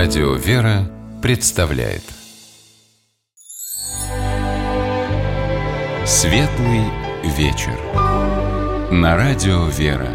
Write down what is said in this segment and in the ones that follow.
Радио «Вера» представляет Светлый вечер на Радио «Вера».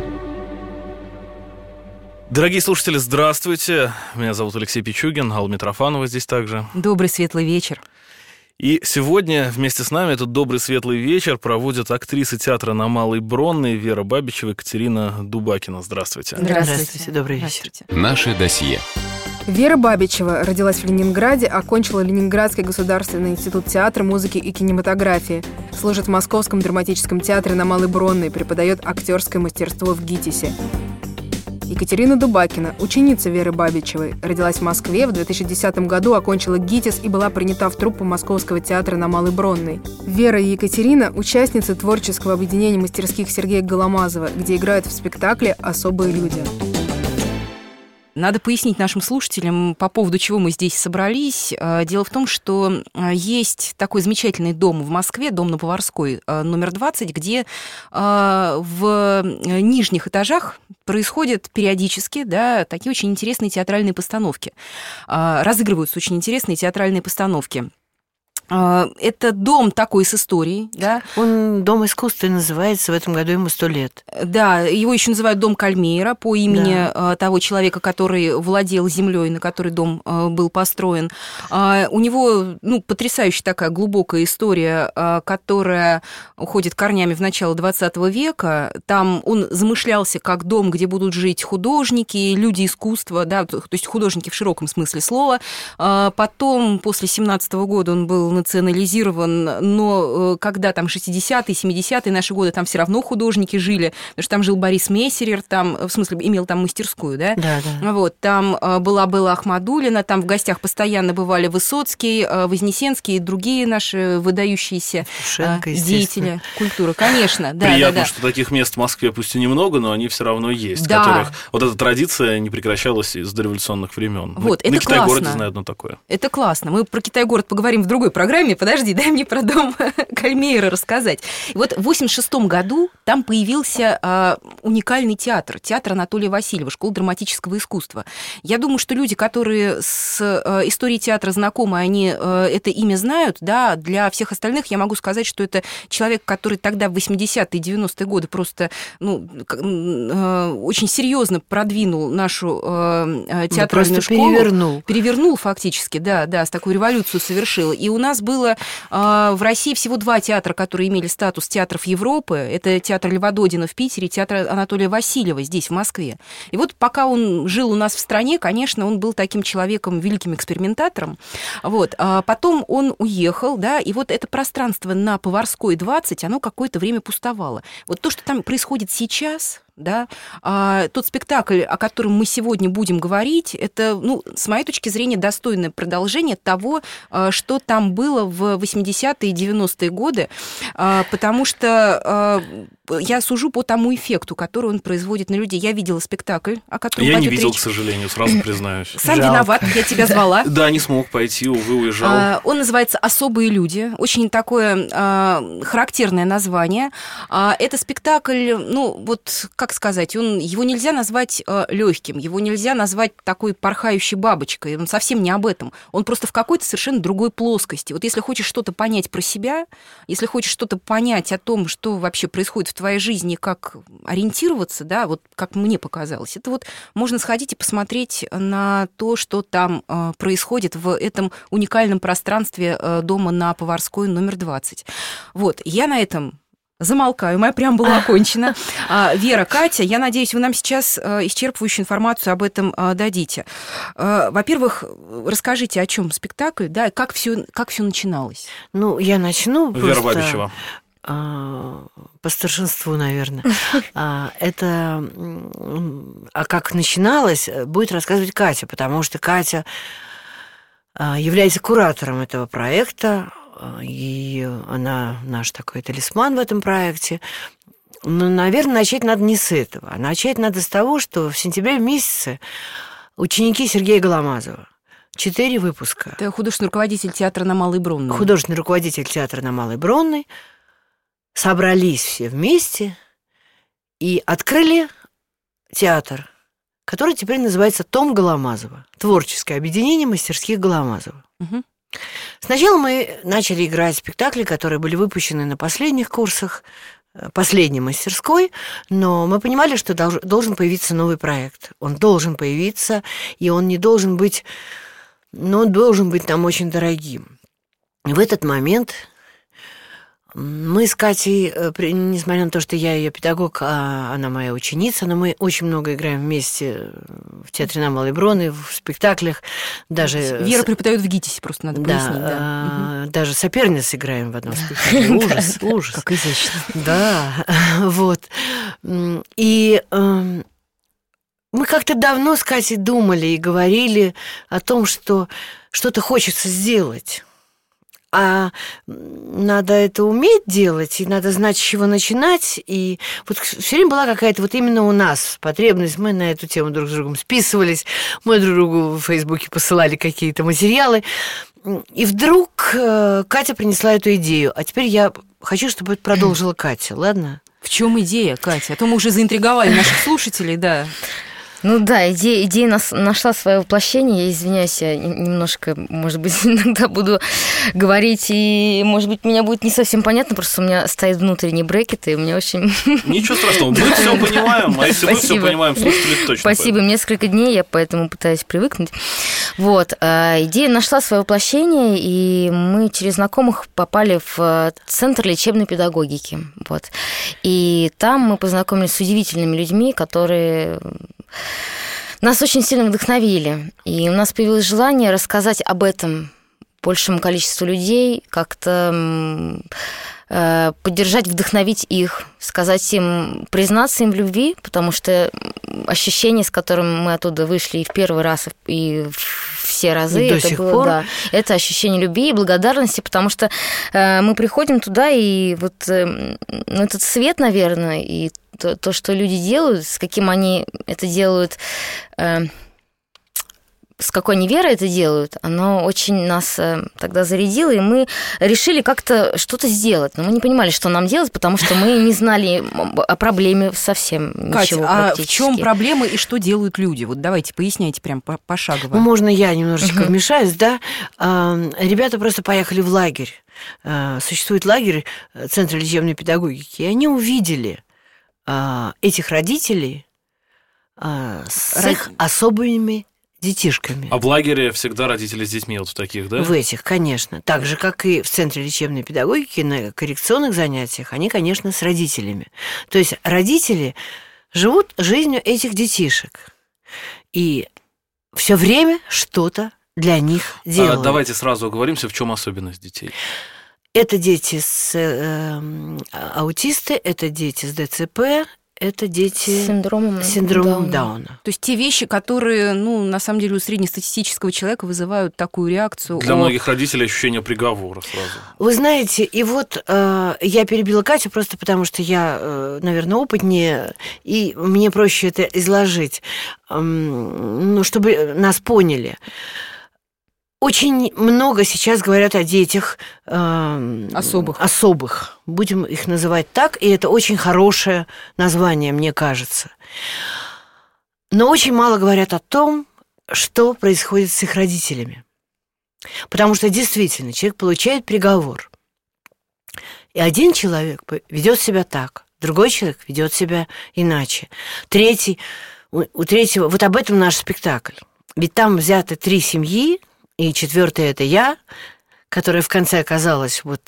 Дорогие слушатели, здравствуйте. Меня зовут Алексей Пичугин, Алла Митрофанова здесь также. Добрый светлый вечер. И сегодня вместе с нами этот добрый светлый вечер проводят актрисы театра на Малой Бронной Вера Бабичева и Катерина Дубакина. Здравствуйте. Здравствуйте. Добрый вечер. Наше досье. Вера Бабичева родилась в Ленинграде, окончила Ленинградский государственный институт театра, музыки и кинематографии. Служит в Московском драматическом театре на Малой Бронной, преподает актерское мастерство в ГИТИСе. Екатерина Дубакина, ученица Веры Бабичевой, родилась в Москве, в 2010 году окончила ГИТИС и была принята в труппу Московского театра на Малой Бронной. Вера и Екатерина – участницы творческого объединения мастерских Сергея Голомазова, где играют в спектакле «Особые люди». Надо пояснить нашим слушателям, по поводу чего мы здесь собрались. Дело в том, что есть такой замечательный дом в Москве, дом на Поварской, номер 20, где в нижних этажах происходят периодически, да, такие очень интересные театральные постановки. Разыгрываются очень интересные театральные постановки. Это дом такой с историей, да? Он Дом искусства называется, в этом году ему 100 лет. Да, его еще называют Дом Кальмейера по имени того человека, который владел землей, на которой дом был построен. У него, потрясающая такая глубокая история, которая уходит корнями в начало 20 века. Там он замышлялся как дом, где будут жить художники, люди искусства, да, то есть художники в широком смысле слова. Потом, после 17 года он был национализирован, но когда там 60-е, 70-е наши годы, там все равно художники жили, потому что там жил Борис Мессерер, там, в смысле, имел там мастерскую, да? Да. Вот, там была Белла Ахмадуллина, там в гостях постоянно бывали Высоцкий, Вознесенский и другие наши выдающиеся деятели культуры, конечно. Приятно, что таких мест в Москве пусть и немного, но они все равно есть, которых вот эта традиция не прекращалась с дореволюционных времен. Вот, на это Китай-городе классно. знаю одно такое. Это классно. Мы про Китай-город поговорим в другой программе. Подожди, дай мне про дом Кальмейера рассказать. И вот в 1986 году там появился уникальный театр Анатолия Васильева, школа драматического искусства. Я думаю, что люди, которые с историей театра знакомы, они это имя знают, да, для всех остальных я могу сказать, что это человек, который тогда в 80-е, 90-е годы просто очень серьезно продвинул нашу театральную школу. Перевернул фактически, да, с такой революцию совершил. И у нас было в России всего 2 театра, которые имели статус театров Европы. Это театр Льва Додина в Питере, театр Анатолия Васильева здесь, в Москве. И вот пока он жил у нас в стране, конечно, он был таким человеком, великим экспериментатором. Вот. А потом он уехал, да, и вот это пространство на Поварской 20, оно какое-то время пустовало. Вот то, что там происходит сейчас... Да? Тот спектакль, о котором мы сегодня будем говорить, это, с моей точки зрения, достойное продолжение того, что там было в 80-е и 90-е годы, потому что я сужу по тому эффекту, который он производит на людей. Я видела спектакль, о котором я пойдет не видел, речь. к сожалению, сразу признаюсь. Сам виноват, я тебя звала. Да, не смог пойти, увы, уезжал. Он называется «Особые люди». Очень такое характерное название. Это спектакль, как сказать, его нельзя назвать легким, его нельзя назвать такой порхающей бабочкой. Он совсем не об этом. Он просто в какой-то совершенно другой плоскости. Вот если хочешь что-то понять про себя, если хочешь что-то понять о том, что вообще происходит в твоей жизни, как ориентироваться, да, вот как мне показалось, это вот можно сходить и посмотреть на то, что там происходит в этом уникальном пространстве дома на Поварской номер 20. Вот, я на этом замолкаю, моя преамбула окончена. Вера, Катя, я надеюсь, вы нам сейчас исчерпывающую информацию об этом дадите. Во-первых, расскажите, о чем спектакль, да, как все начиналось. Я начну просто... Вера Бабичева. По старшинству, наверное. Это... А как начиналось, будет рассказывать Катя, потому что Катя является куратором этого проекта, и она наш такой талисман в этом проекте. Но, наверное, начать надо не с этого. Начать надо с того, что в сентябре месяце ученики Сергея Голомазова, 4 выпуска. Это художественный руководитель театра на Малой Бронной. Художественный руководитель театра на Малой Бронной. Собрались все вместе и открыли театр, который теперь называется «Том Голомазова». творческое объединение мастерских Голомазова. Сначала мы начали играть спектакли, которые были выпущены на последних курсах, последней мастерской, но мы понимали, что должен появиться новый проект. Он должен появиться, и он не должен быть, он должен быть нам очень дорогим. И в этот момент мы с Катей, несмотря на то, что я ее педагог, а она моя ученица, но мы очень много играем вместе в театре на Малой Бронной, в спектаклях. Даже Вера преподает в ГИТИСе, просто надо пояснить. Да. Даже соперниц играем в одном спектакле. Ужас, ужас. Как изящно. Да, вот. И мы как-то давно с Катей думали и говорили о том, что что-то хочется сделать. А надо это уметь делать, и надо знать, с чего начинать. И вот все время была какая-то вот именно у нас потребность. Мы на эту тему друг с другом списывались, мы друг другу в Фейсбуке посылали какие-то материалы. И вдруг Катя принесла эту идею. А теперь я хочу, чтобы это продолжила Катя, ладно? В чем идея, Катя? А то мы уже заинтриговали наших слушателей, да. Ну да, идея нашла свое воплощение. Я извиняюсь, я немножко, может быть, иногда буду говорить, и, может быть, меня будет не совсем понятно, просто у меня стоит внутренний брекет, и у меня очень... Ничего страшного, мы все понимаем, а если мы все понимаем, слушатели точно. Спасибо, несколько дней, я поэтому пытаюсь привыкнуть. Вот, идея нашла свое воплощение, и мы через знакомых попали в Центр лечебной педагогики. Вот. И там мы познакомились с удивительными людьми, которые нас очень сильно вдохновили. И у нас появилось желание рассказать об этом большему количеству людей, как-то поддержать, вдохновить их, сказать им, признаться им в любви, потому что ощущение, с которым мы оттуда вышли и в первый раз, и все разы, и это было, да, это ощущение любви и благодарности, потому что мы приходим туда, и вот этот свет, наверное, и то, что люди делают, с каким они это делают, с какой они верой это делают, оно очень нас тогда зарядило, и мы решили как-то что-то сделать. Но мы не понимали, что нам делать, потому что мы не знали о проблеме совсем ничего. Катя, а в чем проблема и что делают люди? Вот давайте поясняйте прям пошагово. Ну, можно я немножечко вмешаюсь, да? Ребята просто поехали в лагерь. Существует лагерь Центра лечебной педагогики, и они увидели этих родителей с их особыми детишками. А в лагере всегда родители с детьми вот в таких, да? В этих, конечно. Так же, как и в Центре лечебной педагогики, на коррекционных занятиях, они, конечно, с родителями. То есть родители живут жизнью этих детишек. И все время что-то для них делают. Давайте сразу оговоримся, в чем особенность детей. Это дети аутисты, это дети с ДЦП, это дети с синдромом Дауна. То есть те вещи, которые, на самом деле, у среднестатистического человека вызывают такую реакцию. Для многих родителей ощущение приговора сразу. Вы знаете, и вот я перебила Катю просто потому, что я, наверное, опытнее, и мне проще это изложить, чтобы нас поняли. Очень много сейчас говорят о детях особых. Будем их называть так, и это очень хорошее название, мне кажется. Но очень мало говорят о том, что происходит с их родителями. Потому что действительно человек получает приговор. И один человек ведет себя так, другой человек ведет себя иначе. У третьего, вот об этом наш спектакль. Ведь там взяты 3 семьи, и 4-я – это я, которая в конце оказалась вот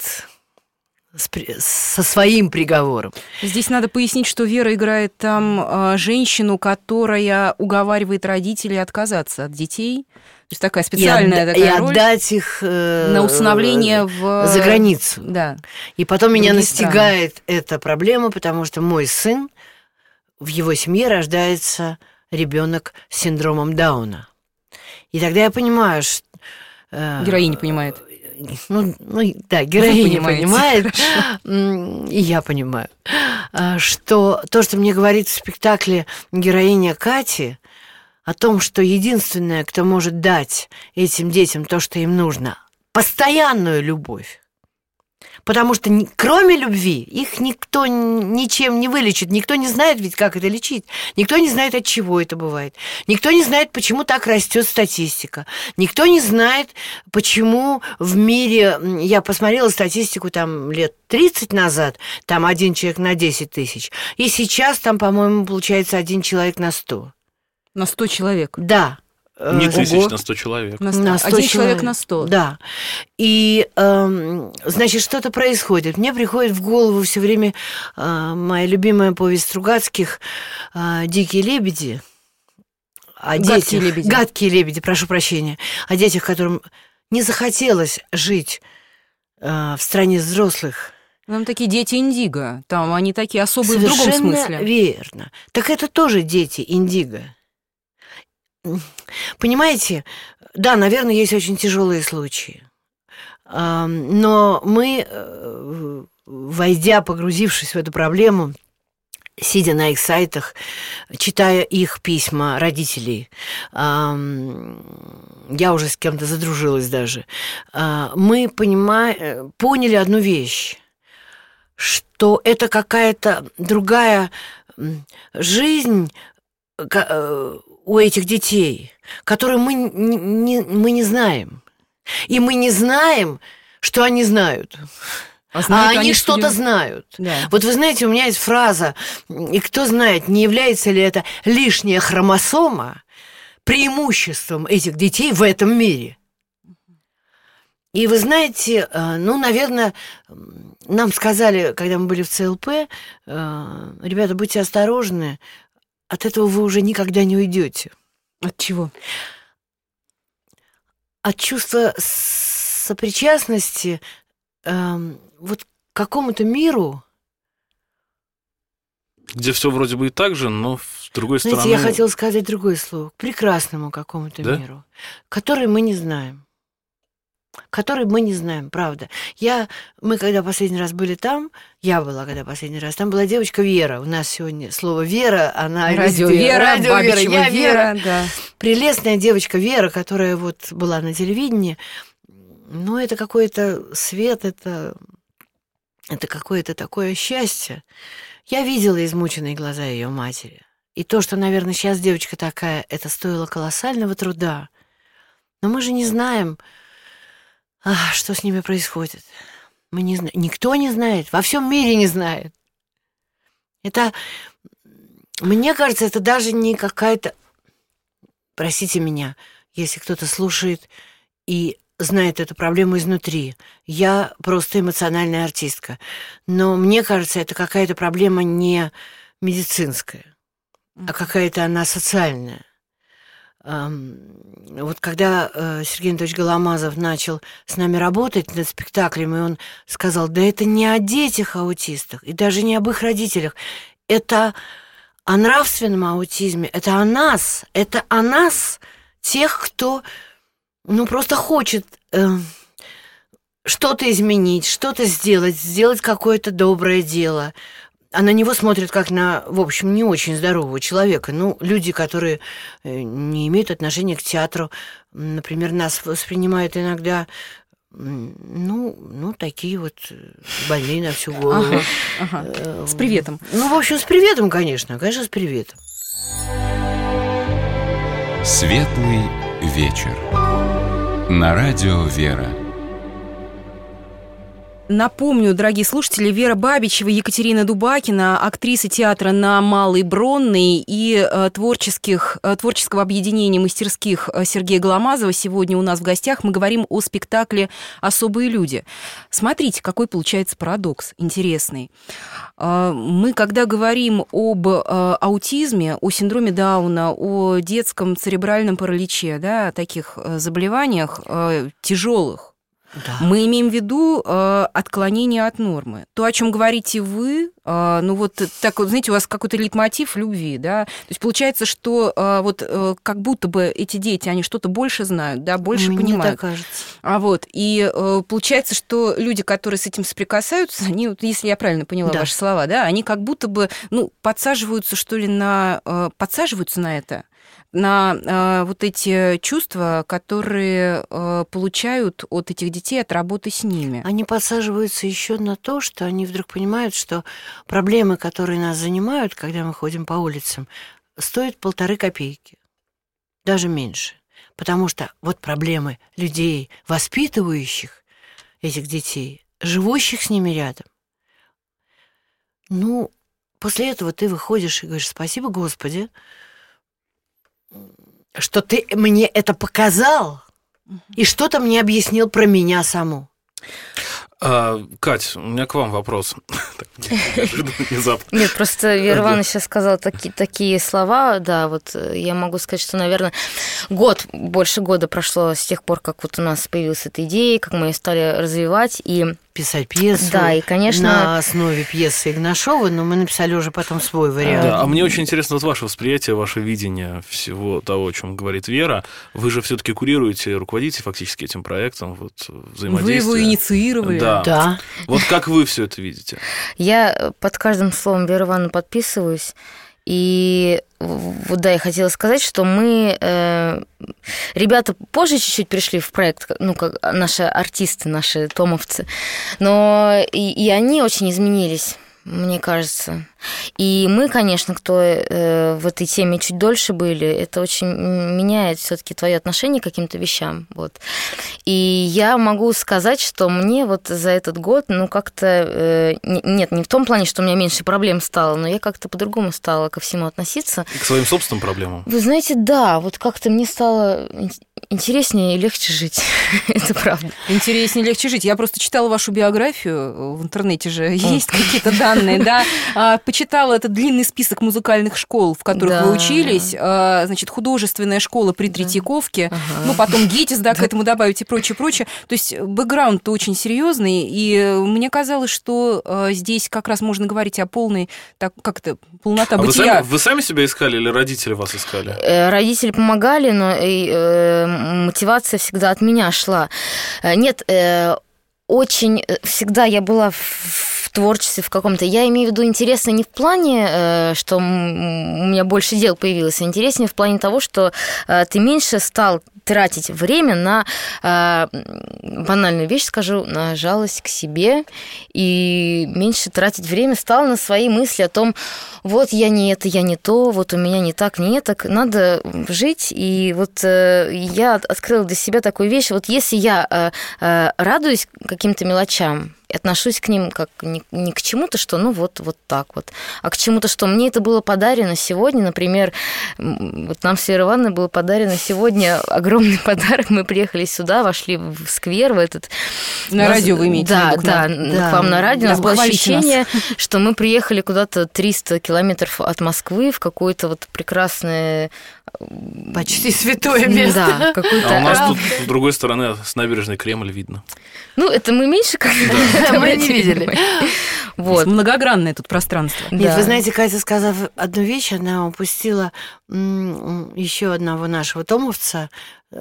со своим приговором. Здесь надо пояснить, что Вера играет там женщину, которая уговаривает родителей отказаться от детей. То есть такая специальная роль. И отдать их на усыновление за границу. Да. И потом меня настигает эта проблема, потому что мой сын, в его семье рождается ребенок с синдромом Дауна. И тогда я понимаю, что... Героиня понимает. Да, героиня понимает, и я понимаю, что то, что мне говорит в спектакле героиня Кати, о том, что единственное, кто может дать этим детям то, что им нужно, постоянную любовь, Потому что кроме любви их никто ничем не вылечит. Никто не знает ведь, как это лечить. Никто не знает, от чего это бывает. Никто не знает, почему так растет статистика. Никто не знает, почему в мире... Я посмотрела статистику там лет 30 назад, там 1 человек на 10 тысяч. И сейчас там, по-моему, получается 1 человек на 100. На 100 человек? Да. Не тысяч, на 100 человек. На 100 1 человек на 100. Да. И, значит, что-то происходит. Мне приходит в голову все время моя любимая повесть Стругацких «Дикие лебеди». Гадкие лебеди. Гадкие лебеди, прошу прощения. О детях, которым не захотелось жить в стране взрослых. Там такие дети индиго. Там они такие особые в другом смысле. Совершенно верно. Так это тоже дети индиго. Понимаете, да, наверное, есть очень тяжелые случаи. Но мы, войдя, погрузившись в эту проблему, сидя на их сайтах, читая их письма родителей, я уже с кем-то задружилась даже, мы поняли одну вещь, что это какая-то другая жизнь у этих детей, которую мы не знаем. И мы не знаем, что они знают. А они что-то знают. Да. Вот вы знаете, у меня есть фраза, и кто знает, не является ли это лишняя хромосома преимуществом этих детей в этом мире. И вы знаете, наверное, нам сказали, когда мы были в ЦЛП, ребята, будьте осторожны, от этого вы уже никогда не уйдете. От чего? От чувства сопричастности вот к какому-то миру. Где все вроде бы и так же, но с другой стороны... Знаете, я хотела сказать другое слово. К прекрасному какому-то миру, который мы не знаем. Который мы не знаем, правда. Мы когда последний раз были там, я была когда последний раз, там была девочка Вера. У нас сегодня слово Вера, она Радио Вера, Бабичева Вера, да. Прелестная девочка Вера, которая вот была на телевидении. Ну, это какой-то свет, это какое-то такое счастье. Я видела измученные глаза ее матери. И то, что, наверное, сейчас девочка такая, это стоило колоссального труда. Но мы же не знаем, что с ними происходит. Мы не знаем. Никто не знает. Во всем мире не знает. Это, мне кажется, это даже не какая-то... Простите меня, если кто-то слушает и знает эту проблему изнутри. Я просто эмоциональная артистка. Но мне кажется, это какая-то проблема не медицинская, а какая-то она социальная. Вот когда Сергей Анатольевич Голомазов начал с нами работать над спектаклем, и он сказал, да это не о детях-аутистах, и даже не об их родителях, это о нравственном аутизме, это о нас, тех, кто, просто хочет что-то изменить, что-то сделать какое-то доброе дело. А на него смотрят как на, в общем, не очень здорового человека. Люди, которые не имеют отношения к театру, например, нас воспринимают иногда, такие вот больные на всю голову. Ага. С приветом. В общем, с приветом, конечно, с приветом. Светлый вечер. На радио «Вера». Напомню, дорогие слушатели, Вера Бабичева, Екатерина Дубакина, актрисы театра на Малой Бронной и творческого объединения мастерских Сергея Голомазова. Сегодня у нас в гостях мы говорим о спектакле «Особые люди». Смотрите, какой получается парадокс интересный. Мы, когда говорим об аутизме, о синдроме Дауна, о детском церебральном параличе, о таких заболеваниях тяжелых, да. Мы имеем в виду отклонение от нормы. То, о чем говорите вы, знаете, у вас какой-то лейтмотив любви, да? То есть получается, что как будто бы эти дети, они что-то больше знают, да, больше понимают. Мне так кажется. И получается, что люди, которые с этим соприкасаются, они, если я правильно поняла ваши слова, да, они как будто бы, подсаживаются, что ли, подсаживаются на это. на вот эти чувства, которые получают от этих детей, от работы с ними. Они подсаживаются еще на то, что они вдруг понимают, что проблемы, которые нас занимают, когда мы ходим по улицам, стоят 1,5 копейки, даже меньше. Потому что вот проблемы людей, воспитывающих этих детей, живущих с ними рядом. Ну, после этого ты выходишь и говоришь: спасибо, Господи, что ты мне это показал и что-то мне объяснил про меня саму. Кать, у меня к вам вопрос. Внезапно. Нет, просто Вера Ивановна сейчас сказала такие слова, да, вот я могу сказать, что, наверное, больше года прошло с тех пор, как вот у нас появилась эта идея, как мы ее стали развивать, и писать пьесу, да, и, конечно, на основе пьесы Игнашова, но мы написали уже потом свой вариант. Да, а мне очень интересно вот ваше восприятие, ваше видение всего того, о чем говорит Вера. Вы же все-таки курируете, руководите фактически этим проектом, вот, взаимодействие. Вы его инициировали. Да. Вот как вы все это видите? Я под каждым словом Веры Ивановны подписываюсь. И вот да, я хотела сказать, что мы, ребята, позже чуть-чуть пришли в проект, ну, как наши артисты, наши томовцы, но и они очень изменились, мне кажется. И мы, конечно, кто в этой теме чуть дольше были, это очень меняет все-таки твое отношение к каким-то вещам. Вот. И я могу сказать, что мне вот за этот год, ну, как-то... Нет, не в том плане, что у меня меньше проблем стало, но я как-то по-другому стала ко всему относиться. И к своим собственным проблемам? Вы знаете, да, вот как-то мне стало интереснее и легче жить. Это правда. Интереснее, легче жить. Я просто читала вашу биографию, в интернете же есть какие-то данные, да. Почитала этот длинный список музыкальных школ, в которых вы учились. Значит, художественная школа при Третьяковке, ну, потом ГИТИС, да, к этому добавить и прочее, прочее. То есть бэкграунд-то очень серьезный, и мне казалось, что здесь как раз можно говорить о полной, так, как-то, полнота бытия. Вы сами себя искали или родители вас искали? Родители помогали, но мотивация всегда от меня шла. Нет, очень всегда я была в творчестве в каком-то. Я имею в виду интересно не в плане, что у меня больше дел появилось, а интереснее в плане того, что ты меньше стал тратить время на, банальную вещь скажу, на жалость к себе, и меньше тратить время стал на свои мысли о том, вот я не это, я не то, вот у меня не так, не это, надо жить. И вот я открыла для себя такую вещь, вот если я радуюсь каким-то мелочам, отношусь к ним как не к чему-то, что ну вот так вот, а к чему-то, что мне это было подарено сегодня. Например, вот нам с Верой Ивановной было подарено сегодня огромный подарок. Мы приехали сюда, вошли в сквер, в этот... На радио вы имеете в виду? Да, к вам на радио. У нас было ощущение, что мы приехали куда-то 300 километров от Москвы в какое-то вот прекрасное... Почти святое место. Да, какое-то... А у нас тут, с другой стороны, с набережной Кремль видно. Ну, это мы меньше как-то мы не видели. Вот. Многогранное тут пространство. Нет, вы знаете, Катя, сказав одну вещь, она упустила еще одного нашего томовца,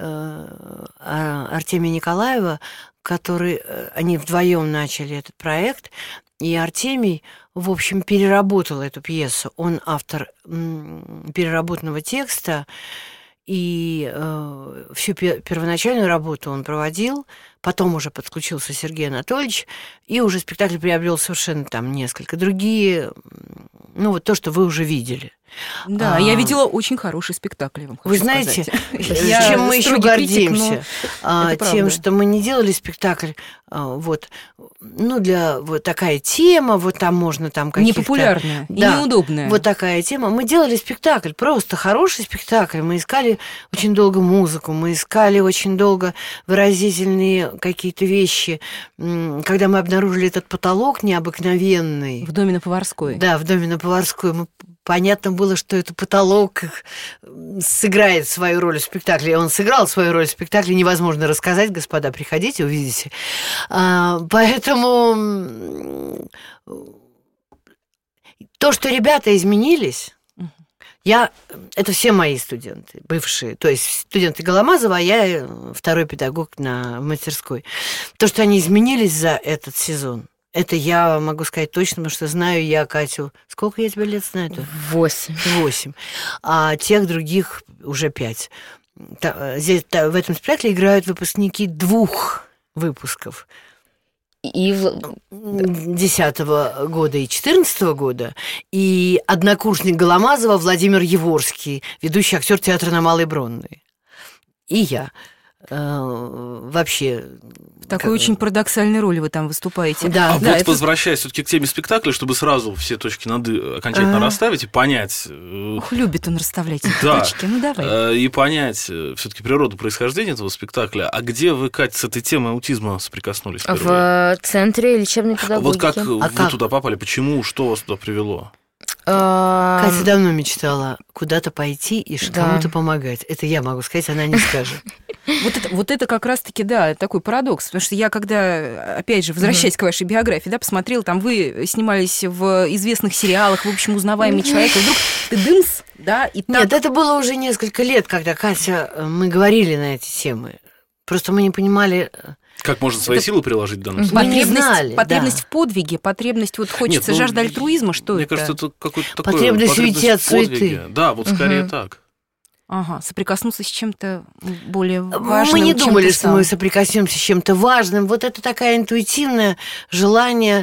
Артемия Николаева, который... Они вдвоем начали этот проект, и Артемий, в общем, переработал эту пьесу. Он автор переработанного текста, и всю первоначальную работу он проводил, потом уже подключился Сергей Анатольевич, и уже спектакль приобрел совершенно там несколько другие, ну вот то, что вы уже видели. Да, я видела очень хороший спектакль, я вам хочу Вы знаете, сказать. чем мы еще гордимся? Критик, тем, что мы не делали спектакль, вот, ну, для вот такая тема, вот там можно там каких-то... Непопулярная и да, неудобная. Вот такая тема. Мы делали спектакль, просто хороший спектакль. Мы искали очень долго музыку, мы искали очень долго выразительные какие-то вещи. Когда мы обнаружили этот потолок необыкновенный... В доме на Поварской. Да, в доме на Поварской. Понятно было, что этот потолок сыграет свою роль в спектакле. Он сыграл свою роль в спектакле. Невозможно рассказать, господа, приходите, увидите. Поэтому то, что ребята изменились, это все мои студенты, бывшие, то есть студенты Голомазова, а я второй педагог в мастерской. То, что они изменились за этот сезон, Это я могу сказать точно, потому что знаю я Катю. Сколько я тебя лет знаю? 8. А тех других уже 5. Здесь, в этом спектакле играют выпускники 2 выпусков. И 10-го года и 14-го года. И однокурсник Голомазова Владимир Еворский, ведущий актер театра на Малой Бронной. И я. Вообще... В такой очень парадоксальной роли вы там выступаете. Да. Возвращаясь все-таки к теме спектакля, чтобы сразу все точки над «и» окончательно расставить и понять... любит он расставлять эти точки. Ну, давай. И понять все-таки природу происхождения этого спектакля. А где вы, Катя, с этой темой аутизма соприкоснулись впервые? В Центре лечебной педагогики. Вот как вы туда попали? Почему? Что вас туда привело? Катя давно мечтала куда-то пойти и кому-то помогать. Это я могу сказать, она не скажет. Вот это как раз-таки, да, такой парадокс. Потому что я, когда, опять же, возвращаясь к вашей биографии, да, посмотрела, там вы снимались в известных сериалах, в общем, узнаваемый человек, и вдруг ты дымс, да, и так... Нет, это было уже несколько лет, когда Катя, мы говорили на эти темы. Просто мы не понимали... Как можно свои силы приложить в данном случае? Потребность в подвиге, потребность, вот хочется, жажда альтруизма, что мне это? Мне кажется, это какой-то такой... Потребность уйти от суеты. Да, вот скорее так. Ага, соприкоснуться с чем-то более важным. Мы не думали, что мы соприкоснемся с чем-то важным. Вот это такое интуитивное желание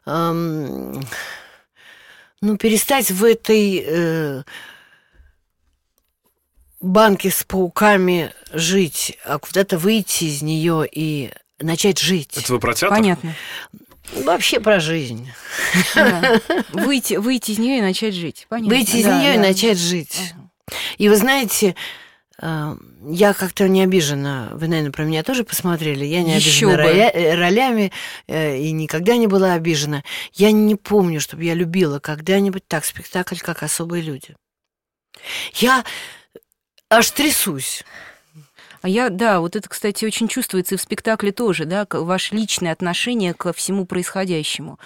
перестать в этой банке с пауками жить, а куда-то выйти из нее и начать жить. Это вы про театр? Понятно. Вообще про жизнь. Да. Выйти из нее и начать жить. Понятно. Выйти из нее и начать жить. И вы знаете, я как-то не обижена. Вы, наверное, про меня тоже посмотрели. Я не обижена ролями и никогда не была обижена. Я не помню, чтобы я любила когда-нибудь так спектакль, как «Особые люди». Я аж трясусь. Вот это, кстати, очень чувствуется и в спектакле тоже, да, ваше личное отношение ко всему происходящему.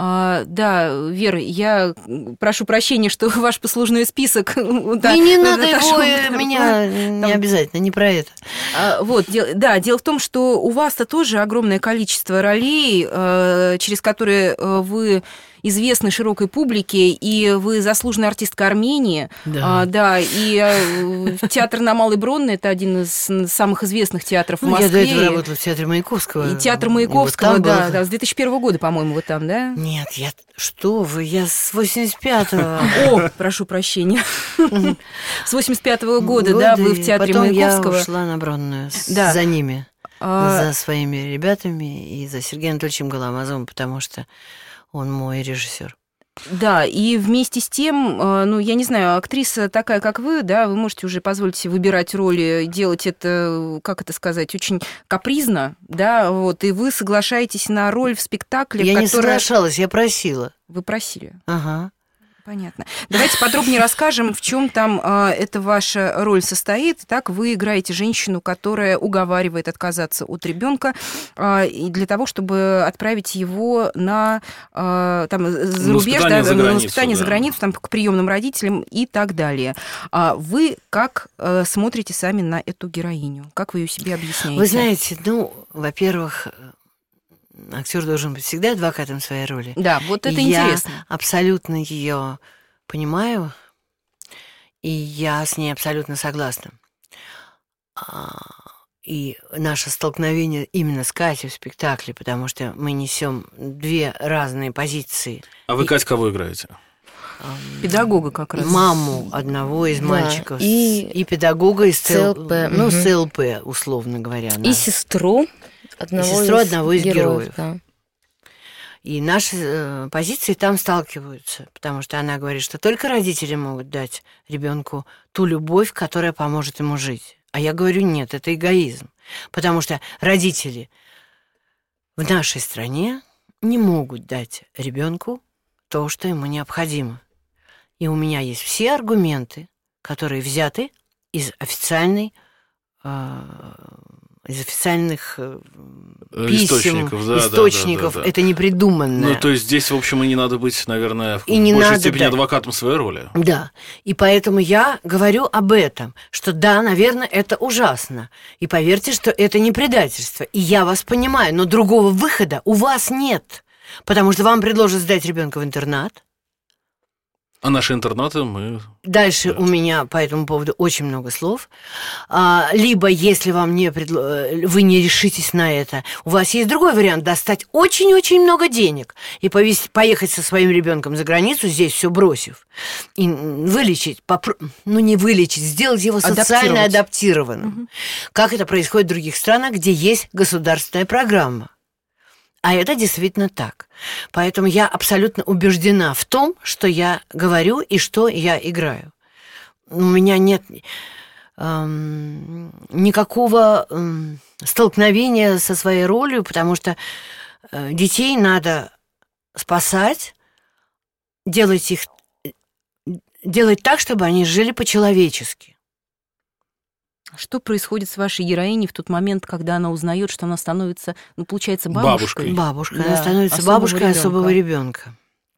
Вера, я прошу прощения, что ваш послужной список... Не надо его, меня не обязательно, не про это. Дело в том, что у вас-то тоже огромное количество ролей, через которые вы известны широкой публике, и вы заслуженная артистка Армении. Да. И театр на Малой Бронной – это один из самых известных театров в Москве. Я до этого работала в театре Маяковского. И театр Маяковского, с 2001 года, по-моему, вы там, да? Нет, я с 85-го. О, прошу прощения. С 85-го года, да, вы в театре Маяковского. Потом я ушла на Бронную за ними, за своими ребятами и за Сергеем Анатольевичем Голомазовым, потому что он мой режиссер. Да, и вместе с тем, я не знаю, актриса такая, как вы, да, вы можете уже позволить себе выбирать роли, делать это, как это сказать, очень капризно, да, и вы соглашаетесь на роль в спектакле, Я не соглашалась, я просила. Вы просили? Ага. Понятно. Давайте подробнее расскажем, в чем там эта ваша роль состоит. Так, вы играете женщину, которая уговаривает отказаться от ребенка для того, чтобы отправить его на за рубеж, на воспитание за границу, там, к приемным родителям и так далее. Вы как смотрите сами на эту героиню? Как вы ее себе объясняете? Вы знаете, во-первых, актер должен быть всегда адвокатом своей роли. Да, вот это интересно. Я абсолютно ее понимаю, и я с ней абсолютно согласна. И наше столкновение именно с Катей в спектакле, потому что мы несем 2 разные позиции. А вы, Катя, кого играете? Педагога как раз. Маму одного из мальчиков. И педагога из ЦЛП. ЦЛП, условно говоря. И сестру одного из героев. Да. И наши позиции там сталкиваются, потому что она говорит, что только родители могут дать ребенку ту любовь, которая поможет ему жить. А я говорю, нет, это эгоизм, потому что родители в нашей стране не могут дать ребенку то, что ему необходимо. И у меня есть все аргументы, которые взяты из официальных писем, источников. Да. Это не придуманное. То есть здесь, в общем, и не надо быть, наверное, в большей степени адвокатом своей роли. Да, и поэтому я говорю об этом, что да, наверное, это ужасно. И поверьте, что это не предательство. И я вас понимаю, но другого выхода у вас нет. Потому что вам предложат сдать ребенка в интернат. А наши интернаты мы... Дальше у меня по этому поводу очень много слов. Либо, если вам вы не решитесь на это, у вас есть другой вариант: достать очень-очень много денег и поехать со своим ребенком за границу, здесь все бросив, и вылечить, не вылечить, сделать его социально адаптированным. Угу. Как это происходит в других странах, где есть государственная программа. А это действительно так. Поэтому я абсолютно убеждена в том, что я говорю и что я играю. У меня нет никакого столкновения со своей ролью, потому что детей надо спасать, делать так, чтобы они жили по-человечески. Что происходит с вашей героиней в тот момент, когда она узнает, что она становится, получается, бабушкой? Бабушкой. Да, она становится бабушкой особого ребенка.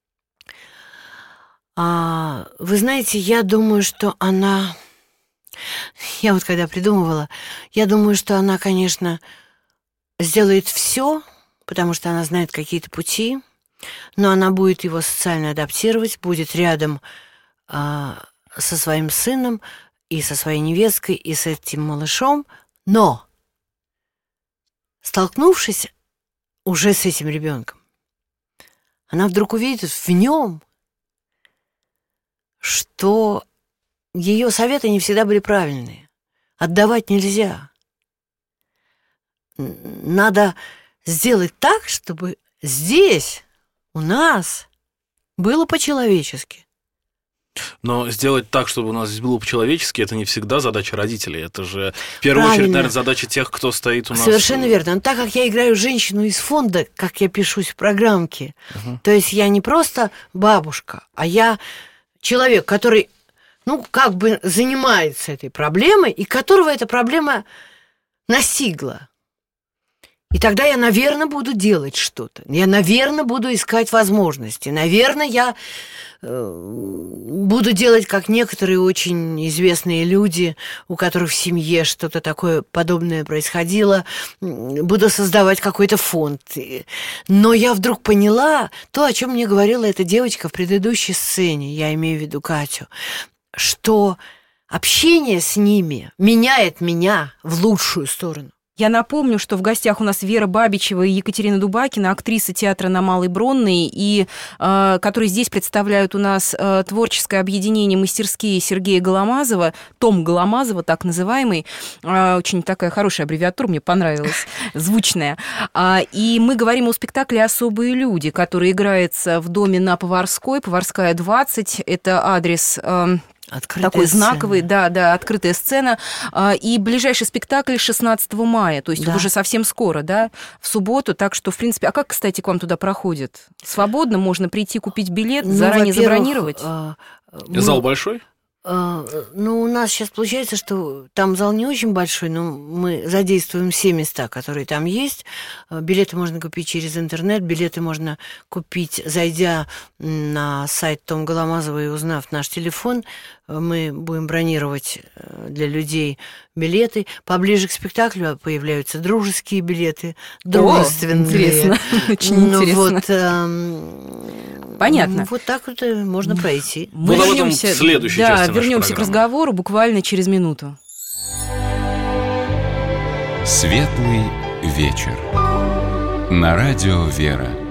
Вы знаете, я думаю, что она... Я вот когда придумывала, я думаю, что она, конечно, сделает все, потому что она знает какие-то пути, но она будет его социально адаптировать, будет рядом со своим сыном, и со своей невесткой, и с этим малышом, но, столкнувшись уже с этим ребенком, она вдруг увидит в нем, что ее советы не всегда были правильные. Отдавать нельзя. Надо сделать так, чтобы здесь, у нас, было по-человечески. Но сделать так, чтобы у нас здесь было по-человечески, это не всегда задача родителей. Это же, в первую очередь, наверное, задача тех, кто стоит у нас. Совершенно верно. Но так как я играю женщину из фонда, как я пишусь в программке, то есть я не просто бабушка, а я человек, который, занимается этой проблемой, и которого эта проблема настигла. И тогда я, наверное, буду делать что-то. Я, наверное, буду искать возможности. Наверное, я буду делать, как некоторые очень известные люди, у которых в семье что-то такое подобное происходило. Буду создавать какой-то фонд. Но я вдруг поняла то, о чем мне говорила эта девочка в предыдущей сцене, я имею в виду Катю, что общение с ними меняет меня в лучшую сторону. Я напомню, что в гостях у нас Вера Бабичева и Екатерина Дубакина, актрисы театра на Малой Бронной, и которые здесь представляют у нас творческое объединение «Мастерские» Сергея Голомазова, Том Голомазова, так называемый. Очень такая хорошая аббревиатура, мне понравилась, звучная. И мы говорим о спектакле «Особые люди», который играется в доме на Поварской, Поварская, 20. Это адрес... Открытая такой сцена. Знаковый, да, открытая сцена. И ближайший спектакль 16 мая, то есть уже совсем скоро, да, в субботу. Так что, в принципе, а как, кстати, к вам туда проходит? Свободно? Можно прийти, купить билет, заранее забронировать? Зал большой? У нас сейчас получается, что там зал не очень большой, но мы задействуем все места, которые там есть. Билеты можно купить через интернет, билеты можно купить, зайдя на сайт Том Голомазова и узнав наш телефон. Мы будем бронировать для людей билеты. Поближе к спектаклю появляются дружеские билеты, дружественные. Интересно, очень интересно. Понятно. Вот так вот можно пройти. Мы вернемся в следующей части нашей вернемся к разговору буквально через минуту. Светлый вечер. На радио «Вера».